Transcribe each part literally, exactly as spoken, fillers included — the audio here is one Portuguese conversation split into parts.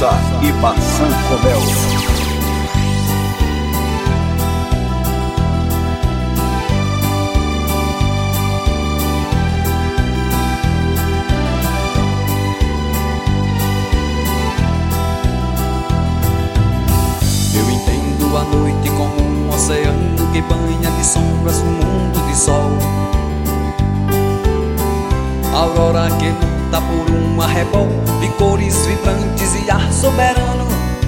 pizza e maçã com mel. Eu entendo a noite como um oceano que banha de sombras um mundo de sol. A aurora que luta por um arrebol de cores vibrantes e ar soberano.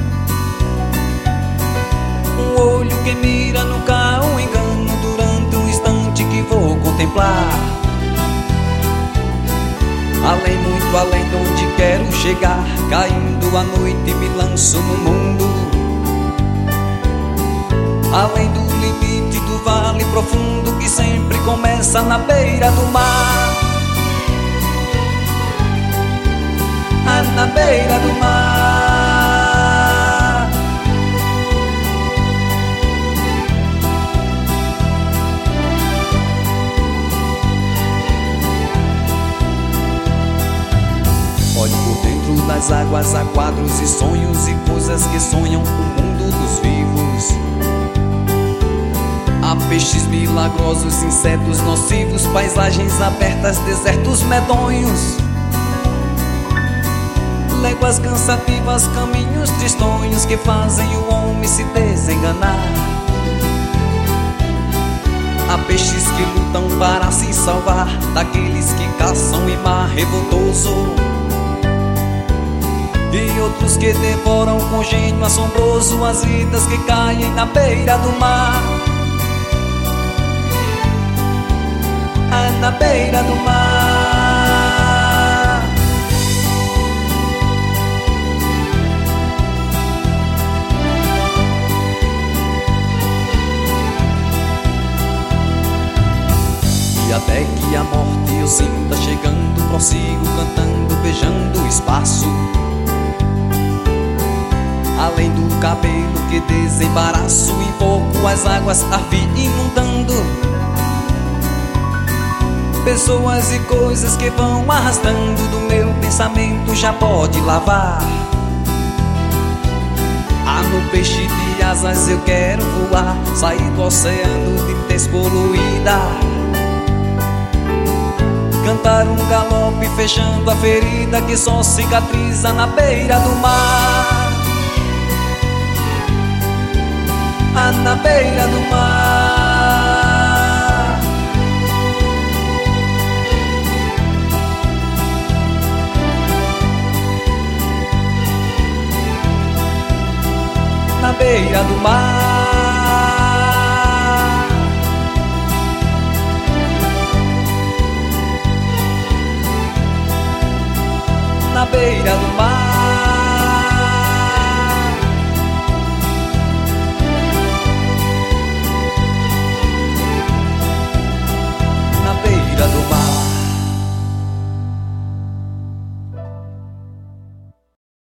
Um olho que mira nunca um engano durante um instante que vou contemplar. Além, muito além de onde quero chegar, caindo a noite me lanço no mundo. Além do limite do vale profundo que sempre começa na beira do mar. Ah, na beira do mar. Olho por dentro das águas, há quadros e sonhos e coisas que sonham o mundo dos vivos. Há peixes milagrosos, insetos nocivos, paisagens abertas, desertos medonhos, léguas cansativas, caminhos tristonhos que fazem o homem se desenganar. Há peixes que lutam para se salvar daqueles que caçam em mar revoltoso, e outros que devoram com gênio assombroso as vidas que caem na beira do mar. Ah, na beira do mar. E até que a morte eu sinta chegando, prossigo cantando, beijando o espaço. Além do cabelo que desembaraço, invoco as águas a vir inundando. Pessoas e coisas que vão arrastando do meu pensamento já pode lavar. Ah, no peixe de asas eu quero voar, sair do oceano de tez poluída, cantar um galope fechando a ferida que só cicatriza na beira do mar. Ah, na beira do mar. Na beira do mar. Na beira do mar.